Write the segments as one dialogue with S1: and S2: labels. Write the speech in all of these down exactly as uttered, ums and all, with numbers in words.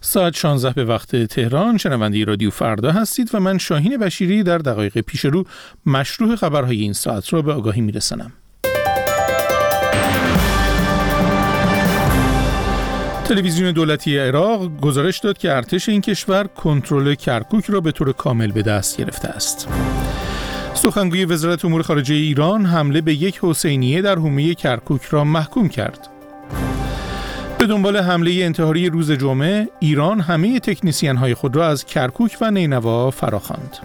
S1: ساعت شانزده به وقت تهران. شنونده رادیو فردا هستید و من شاهین بشیری در دقایق پیش رو مشروع خبرهای این ساعت را به آگاهی میرسانم. تلویزیون دولتی عراق گزارش داد که ارتش این کشور کنترل کرکوک را به طور کامل به دست گرفته است. سخنگوی وزارت امور خارجه ایران حمله به یک حسینیه در حومه کرکوک را محکوم کرد. به دنبال حمله انتحاری روز جمعه، ایران همه تکنیسیان‌های خود را از کرکوک و نینوا فراخواند.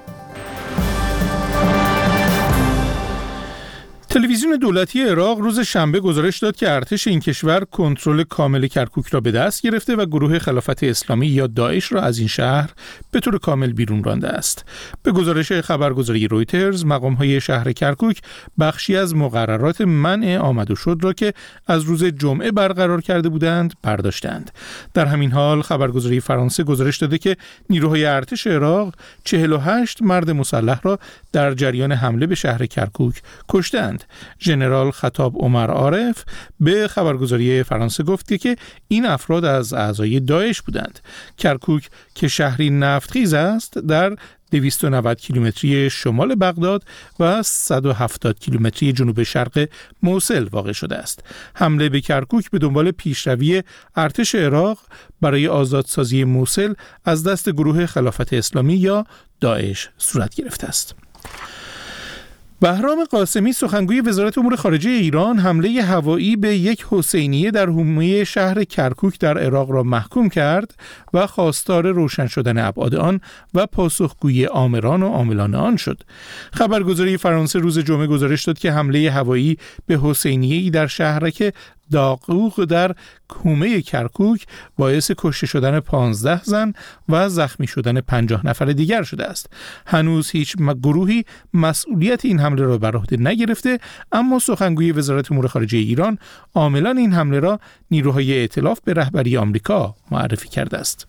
S1: تلویزیون دولتی عراق روز شنبه گزارش داد که ارتش این کشور کنترل کامل کرکوک را به دست گرفته و گروه خلافت اسلامی یا داعش را از این شهر به طور کامل بیرون رانده است. به گزارش خبرگزاری رویترز، مقام‌های شهر کرکوک بخشی از مقررات منع آمد و شد را که از روز جمعه برقرار کرده بودند برداشتند. در همین حال خبرگزاری فرانسه گزارش داده که نیروهای ارتش عراق چهل و هشت مرد مسلح را در جریان حمله به شهر کرکوک کشتند. ژنرال خطاب عمر عارف به خبرگزاری فرانسه گفت که این افراد از اعضای داعش بودند. کرکوک که شهری نفتخیز است، در دویست و نود کیلومتری شمال بغداد و صد و هفتاد کیلومتری جنوب شرق موصل واقع شده است. حمله به کرکوک به دنبال پیشروی ارتش عراق برای آزادسازی موصل از دست گروه خلافت اسلامی یا داعش صورت گرفته است. بهرام قاسمی سخنگوی وزارت امور خارجه ایران حمله هوایی به یک حسینیه در حومه شهر کرکوک در عراق را محکوم کرد و خواستار روشن شدن ابعاد آن و پاسخگویی آمران و عاملان آن شد. خبرگزاری فرانسه روز جمعه گزارش داد که حمله هوایی به حسینیه‌ای در شهرک داقوق در حومه کرکوک باعث کشته شدن پانزده زن و زخمی شدن پنجاه نفر دیگر شده است. هنوز هیچ گروهی مسئولیت این حمله را بر عهده نگرفته، اما سخنگوی وزارت امور خارجه ایران عاملان این حمله را نیروهای ائتلاف به رهبری آمریکا معرفی کرده است.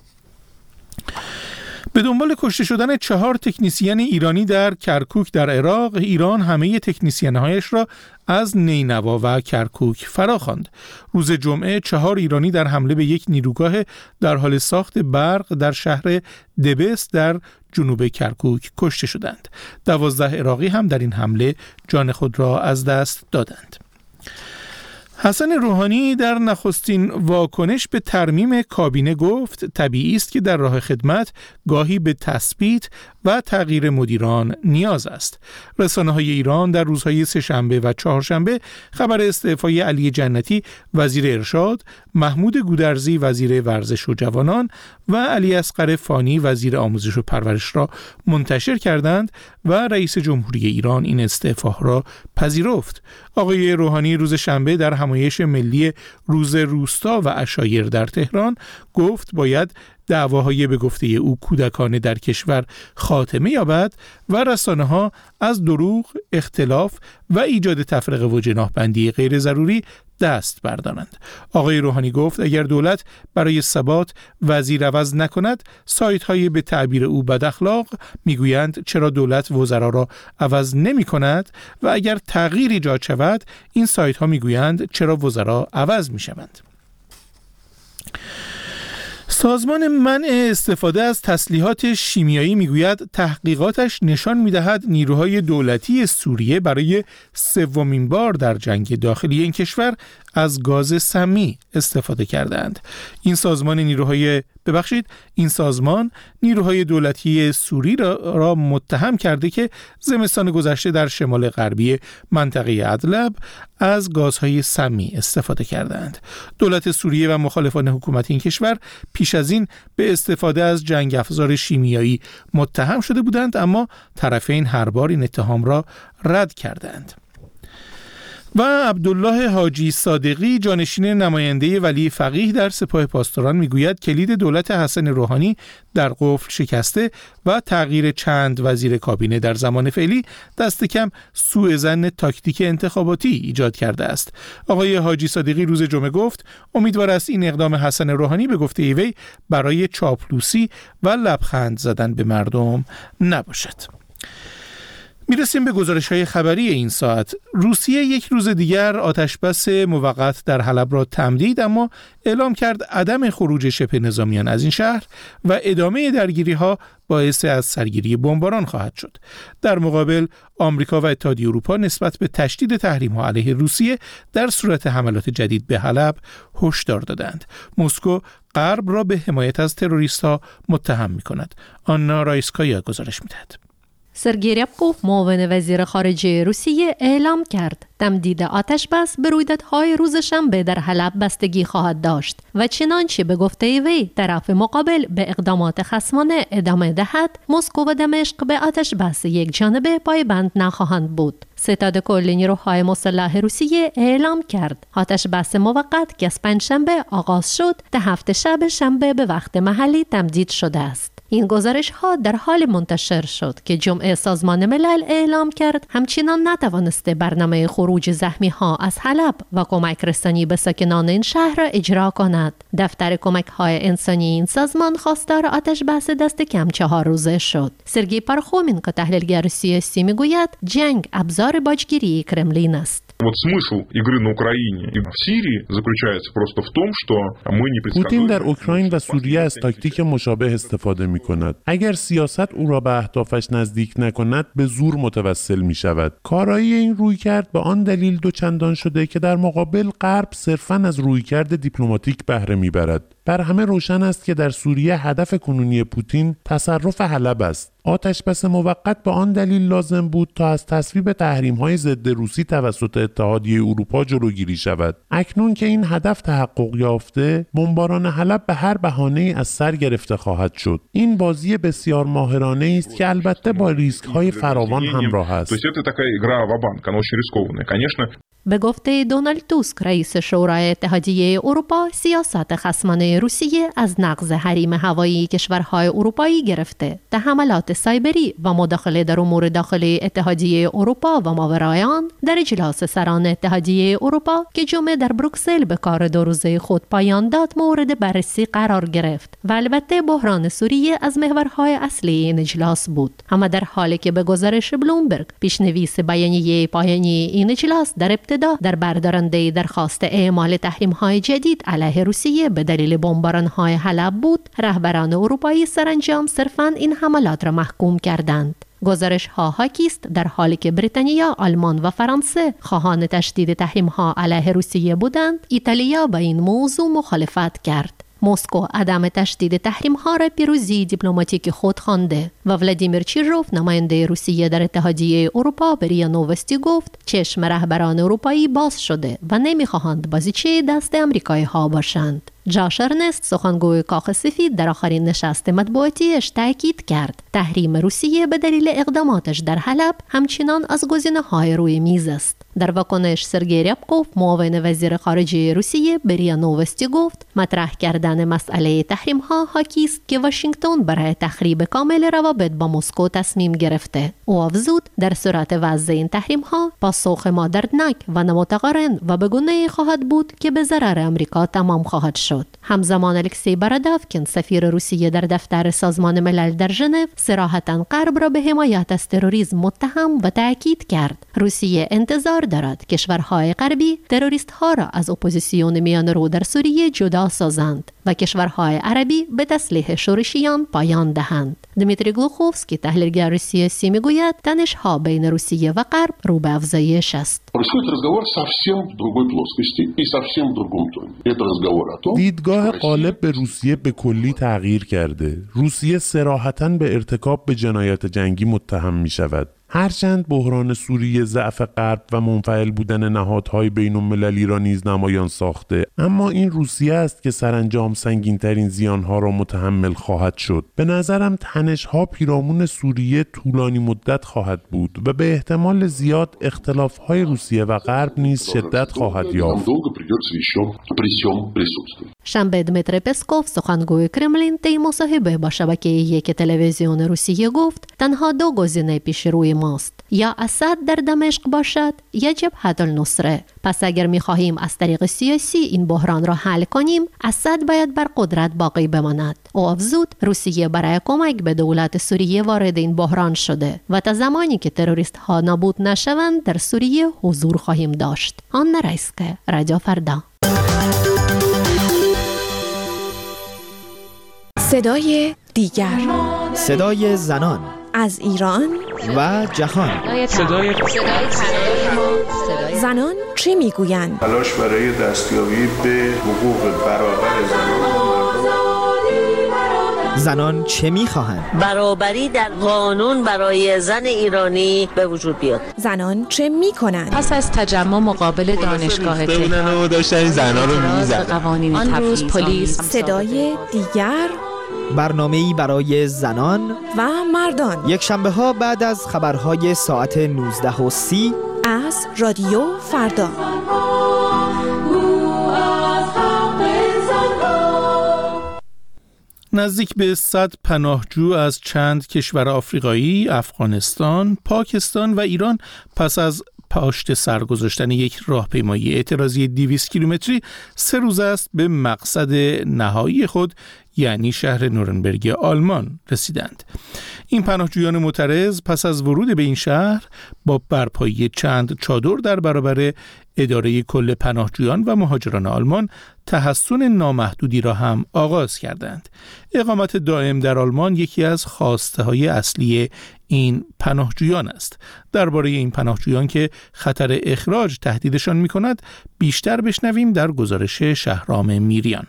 S1: به دنبال کشته شدن چهار تکنیسیان ایرانی در کرکوک در عراق، ایران همه تکنیسیان‌هایش را از نینوا و کرکوک فراخواند. روز جمعه چهار ایرانی در حمله به یک نیروگاه در حال ساخت برق در شهر دبس در جنوب کرکوک کشته شدند. دوازده عراقی هم در این حمله جان خود را از دست دادند. حسن روحانی در نخستین واکنش به ترمیم کابینه گفت طبیعی است که در راه خدمت گاهی به تثبیت و تغییر مدیران نیاز است. رسانه‌های ایران در روزهای سه‌شنبه و چهارشنبه خبر استعفای علی جنتی وزیر ارشاد، محمود گودرزی وزیر ورزش و جوانان و علی اصغر فانی وزیر آموزش و پرورش را منتشر کردند و رئیس جمهوری ایران این استعفا را پذیرفت. آقای روحانی روز شنبه در همایش ملی روز روستا و عشایر در تهران گفت باید دعواهای به گفته او کودکانه در کشور خاتمه یابد و رسانه‌ها از دروغ، اختلاف و ایجاد تفرقه و جناح‌بندی غیر ضروری دست بردارند. آقای روحانی گفت اگر دولت برای ثبات وزیر عوض نکند، سایت‌های به تعبیر او بد اخلاق میگویند چرا دولت وزرا را عوض نمی کند و اگر تغییر ایجاد شود، این سایت‌ها میگویند چرا وزرا عوض می شوند. سازمان منع استفاده از تسلیحات شیمیایی میگوید تحقیقاتش نشان میدهد نیروهای دولتی سوریه برای سومین بار در جنگ داخلی این کشور از گاز سمی استفاده کردند. این سازمان نیروهای ببخشید این سازمان نیروهای دولتی سوری را, را متهم کرده که زمستان گذشته در شمال غربی منطقه ادلب از گازهای سمی استفاده کردند. دولت سوریه و مخالفان حکومت این کشور پیش از این به استفاده از جنگ افزار شیمیایی متهم شده بودند، اما طرفین هر بار این اتهام را رد کردند. و عبدالله حاجی صادقی جانشین نماینده ولی فقیه در سپاه پاسداران میگوید کلید دولت حسن روحانی در قفل شکسته و تغییر چند وزیر کابینه در زمان فعلی دست کم سوء ظن تاکتیک انتخاباتی ایجاد کرده است. آقای حاجی صادقی روز جمعه گفت امیدوار است این اقدام حسن روحانی به گفته وی برای چاپلوسی و لبخند زدن به مردم نباشد. میرسیم به گزارش‌های خبری این ساعت. روسیه یک روز دیگر آتشبس موقت در حلب را تمدید، اما اعلام کرد عدم خروج شبه نظامیان از این شهر و ادامه درگیری‌ها باعث از سرگیری بمباران خواهد شد. در مقابل آمریکا و اتحادیه اروپا نسبت به تشدید تحریم‌ها علیه روسیه در صورت حملات جدید به حلب هشدار دادند. مسکو غرب را به حمایت از تروریست‌ها متهم می‌کند. آنا رایسکایا گزارش می‌دهد.
S2: سرگئی ریبکوف معاون وزیر خارجه روسیه اعلام کرد تمدید آتشبس به رویدادهای روز شنبه در حلب بستگی خواهد داشت و چنانچه به گفته وی طرف مقابل به اقدامات خصمانه ادامه دهد، مسکو و دمشق به آتشبس یک جانبه پایبند نخواهند بود. ستاد کل نیروهای مسلح روسیه اعلام کرد آتشبس موقت که از پنجشنبه آغاز شد تا هفت شب شنبه به وقت محلی تمدید شده است. این گزارش ها در حال منتشر شد که جمعه سازمان ملل اعلام کرد همچنان نتوانسته برنامه خروج زخمی ها از حلب و کمک رسانی به ساکنان این شهر را اجرا کند. دفتر کمک های انسانی این سازمان خواستار آتش بس دست کم چهار روزه شد. سرگئی پارخومین که تحلیلگر سیاسی میگوید جنگ ابزار باجگیری کرملین است.
S3: Вот смысл игры на Украине и в Сирии заключается просто в том, что мы не предсказуем.
S4: پوتین در اوکراین و سوریه از تاکتیک مشابه استفاده می کند. اگر سیاست او را به اهدافش نزدیک نکند به زور متوسل می شود. کارایی این رویکرد به آن دلیل دوچندان شده که در مقابل غرب صرفاً از رویکرد دیپلماتیک بهره می برد. بر همه روشن است که در سوریه هدف کنونی پوتین تصرف حلب است. آتشبس موقت به آن دلیل لازم بود تا از تصویب تحریم‌های ضد روسی توسط اتحادیه اروپا جلوگیری شود. اکنون که این هدف تحقق یافته، بمباران حلب به هر بهانه‌ای از سر گرفته خواهد شد. این بازی بسیار ماهرانه است که البته با ریسک‌های فراوان همراه است.
S2: به گفته دونالد توسک رئیس شورای اتحادیه اروپا، سیاست خصمانه روسیه از نقض حریم هوایی کشورهای اروپایی گرفته تا حملات سایبری و مداخله در امور داخلی اتحادیه اروپا و ماورای آن در اجلاس سران اتحادیه اروپا که جمعه در بروکسل به کار دو روزه خود پایان داد مورد بررسی قرار گرفت و البته بحران سوریه از محورهای اصلی این اجلاس بود. اما در حالی که به گزارش بلومبرگ پیشنویس بیانیه پایانی این اجلاس در ابتدا در بردارنده درخواست اعمال تحریم‌های جدید علیه روسیه به دلیل بمباران‌های حلب بود، رهبران اروپایی سرانجام صرفاً این حملات را محکوم کردند. گزارش ها حاکی است در حالی که بریتانیا، آلمان و فرانسه خواهان تشدید تحریم‌ها علیه روسیه بودند، ایتالیا با این موضوع مخالفت کرد. مسکو عدم تشدید تحریم‌ها را پیروزی دیپلماتیک خود خوانده و ولادیمیر چیروف نماینده روسیه در اتحادیه اروپا به ریا نووستی گفت چشم رهبران اروپایی باز شده و نمی‌خواهند بازیچه دست آمریکایی‌ها باشند. جاش ارنست سخنگوی کاخ سفید در آخرین نشست مطبوعاتیش تاکید کرد تحریم روسیه به دلیل اقداماتش در حلب همچنان از گزینه‌های روی میز است. در واکنش سرگئی ریبکوف معاون وزیر خارجه روسیه به ریا نووستی گفت مطرح کردن مسئله تحریم‌ها حاکی است که واشنگتن برای تخریب کامل روابط با مسکو تصمیم گرفته. او افزود در صورت وضع این تحریم‌ها پاسخ ما دردناک و نامتقارن و به گونه‌ای خواهد بود که به ضرر آمریکا تمام خواهد شد. همزمان الکسی بارادافکین سفیر روسیه در دفتر سازمان ملل در ژنو صراحتاً غرب را به حمایت از تروریسم متهم و تاکید کرد روسیه انتظار دارد کشورهای غربی تروریست‌ها را از اپوزیسیون میانرو در سوریه جدا سازند و کشورهای عربی به تسلیح شورشیان پایان دهند. دمیتری گلوخوفسکی تحلیلگر سیاسی میگوید تنش‌ها بین روسیه و غرب رو به افزایش است.
S4: دیدگاه غالب به روسیه به کلی تغییر کرده. روسیه صراحتاً به ارتکاب به جنایات جنگی متهم می شود. هرچند بحران سوریه ضعف غرب و منفعل بودن نهادهای بین المللی را نیز نمایان ساخته، اما این روسیه است که سرانجام سنگین‌ترین زیانها را متحمل خواهد شد. به نظرم تنش‌ها پیرامون سوریه طولانی مدت خواهد بود و به احتمال زیاد اختلاف‌های روسیه و غرب نیز شدت خواهد یافت.
S2: شنبه دمیتری پسکوف سخنگوی کرملین طی مصاحبه با شبکه یک تلویزیون روسیه گفت تنها دو گزینه پیش روی ماست، یا اسد در دمشق باشد یا جبهه النصره. پس اگر می‌خواهیم از طریق سیاسی این بحران را حل کنیم، اسد باید بر قدرت باقی بماند. او افزود روسیه برای کمک به دولت سوریه وارد این بحران شده و تا زمانی که تروریست ها نابود نشوند در سوریه حضور خواهیم داشت. آن نرایسکه، رادیو فردا.
S5: صدای دیگر،
S6: صدای زنان
S5: از ایران
S6: و جهان.
S7: صدای
S5: زنان چی میگویند؟
S8: تلاش برای دستیابی به حقوق برابر زنان.
S6: زنان چه میخواهند؟
S9: برابری در قانون برای زن ایرانی به وجود بیاد.
S5: زنان چه میکنند؟
S10: پس از تجمع مقابل دانشگاه
S11: تهران داشتن زنان رو میزدن.
S10: آن روز پلیس.
S5: صدای دیگر،
S6: برنامه‌ای برای زنان
S5: و مردان،
S6: یک شنبه ها بعد از خبرهای ساعت نوزده و سی
S5: از رادیو فردا.
S1: نزدیک به صد پناهجو از چند کشور آفریقایی، افغانستان، پاکستان و ایران پس از پشت سر گذاشتن یک راهپیمایی اعتراضی دویست کیلومتری سه روز است به مقصد نهایی خود یعنی شهر نورنبرگ آلمان رسیدند. این پناهجویان معترض پس از ورود به این شهر با برپایی چند چادر در برابر اداره کل پناهجویان و مهاجران آلمان تحصن نامحدودی را هم آغاز کردند. اقامت دائم در آلمان یکی از خواسته های اصلی این پناهجویان است. درباره این پناهجویان که خطر اخراج تهدیدشان می‌کند بیشتر بشنویم در گزارش شهرام میریان.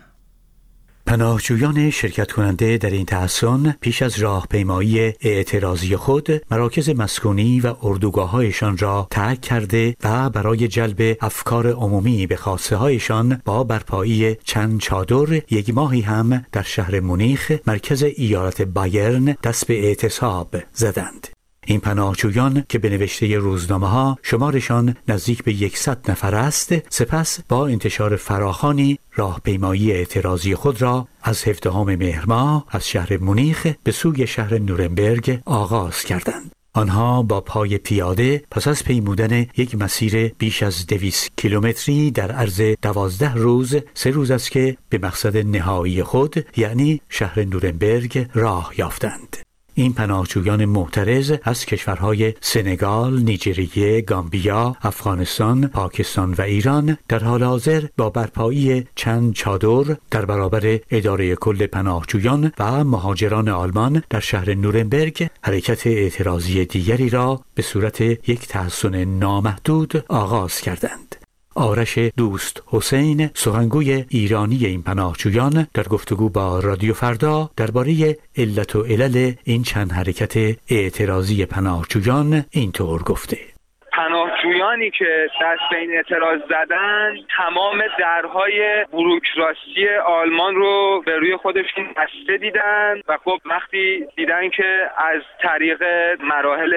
S12: پناهجویان شرکت کننده در این تحصن پیش از راهپیمایی اعتراضی خود مراکز مسکونی و اردوگاه‌هایشان را ترک کرده و برای جلب افکار عمومی به خواسته هایشان با برپایی چند چادر یک ماهی هم در شهر مونیخ مرکز ایالت بایرن دست به اعتصاب زدند. این پناهجویان که به نوشته روزنامه‌ها شمارشان نزدیک به صد نفر است، سپس با انتشار فراخوانی راهپیمایی اعتراضی خود را از هفدهم مهر ماه از شهر مونیخ به سوی شهر نورنبرگ آغاز کردند. آنها با پای پیاده پس از پیمودن یک مسیر بیش از دویست کیلومتری در عرض دوازده روز، سه روز است که به مقصد نهایی خود یعنی شهر نورنبرگ راه یافتند. این پناهجویان معترض از کشورهای سنگال، نیجریه، گامبیا، افغانستان، پاکستان و ایران در حال حاضر با برپایی چند چادر در برابر اداره کل پناهجویان و مهاجران آلمان در شهر نورنبرگ حرکت اعتراضی دیگری را به صورت یک تحصن نامحدود آغاز کردند. آرش دوست حسین، سخنگوی ایرانی این پناهجویان، در گفتگو با رادیو فردا درباره علت و علل این چند حرکت اعتراضی پناهجویان اینطور گفته:
S13: پناهجویانی که دست به این اعتراض زدن تمام درهای بوروکراسی آلمان رو به روی خودشون بسته دیدن و خب وقتی دیدن که از طریق مراحل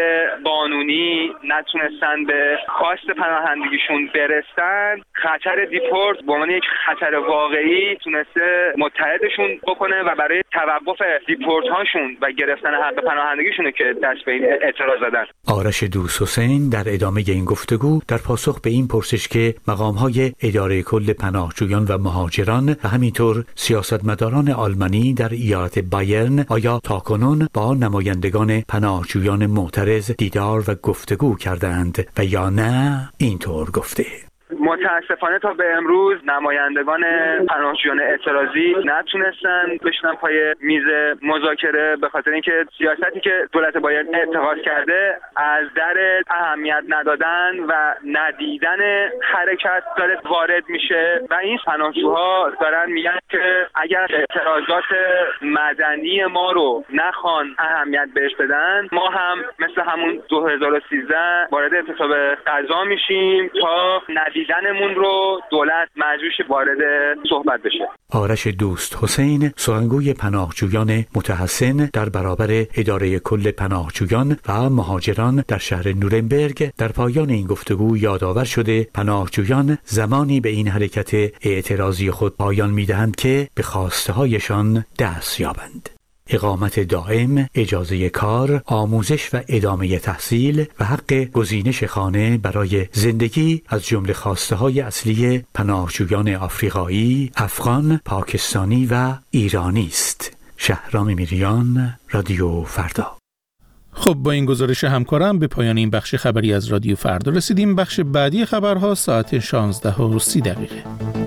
S13: قانونی نتونستن به خواست پناهندگیشون برسن، خطر دیپورت به عنوان یک خطر واقعی تونسته متحدشون بکنه و برای توقف دیپورت هاشون و گرفتن حق پناهندگیشون که دست به این اعتراض زدن.
S12: آرش دوست حسین در ادامه این گفتگو در پاسخ به این پرسش که مقام‌های اداره کل پناهجویان و مهاجران و همینطور سیاستمداران آلمانی در ایالت بایرن آیا تاکنون با نمایندگان پناهجویان معترض دیدار و گفتگو کردند و یا نه، اینطور گفته:
S13: متاسفانه تا به امروز نمایندگان پناهجویان اعتراضی نتونستن بشینن پای میز مذاکره، به خاطر اینکه سیاستی که دولت بایرن اتخاذ کرده از در اهمیت ندادن و ندیدن حرکت داره وارد میشه و این پناهجوها دارن میگن که اگر اعتراضات مدنی ما رو نخوان اهمیت بهش بدن، ما هم مثل همون دو هزار و سیزده وارد اعتصاب غذا میشیم تا دیدنمون رو دولت مجبور شه وارد صحبت بشه.
S12: آرش دوست حسین، سخنگوی پناهجویان متحصن در برابر اداره کل پناهجویان و مهاجران در شهر نورنبرگ، در پایان این گفتگو یادآور شده پناهجویان زمانی به این حرکت اعتراضی خود پایان میدهند که به خواسته هایشان دست یابند. اقامت دائم، اجازه کار، آموزش و ادامه تحصیل و حق گزینش خانه برای زندگی از جمله خواسته‌های اصلی پناهجویان آفریقایی، افغان، پاکستانی و ایرانی است. شهرام میریان، رادیو فردا.
S1: خب با این گزارش همکارم به پایان این بخش خبری از رادیو فردا رسیدیم. بخش بعدی خبرها ساعت شانزده و سی دقیقه.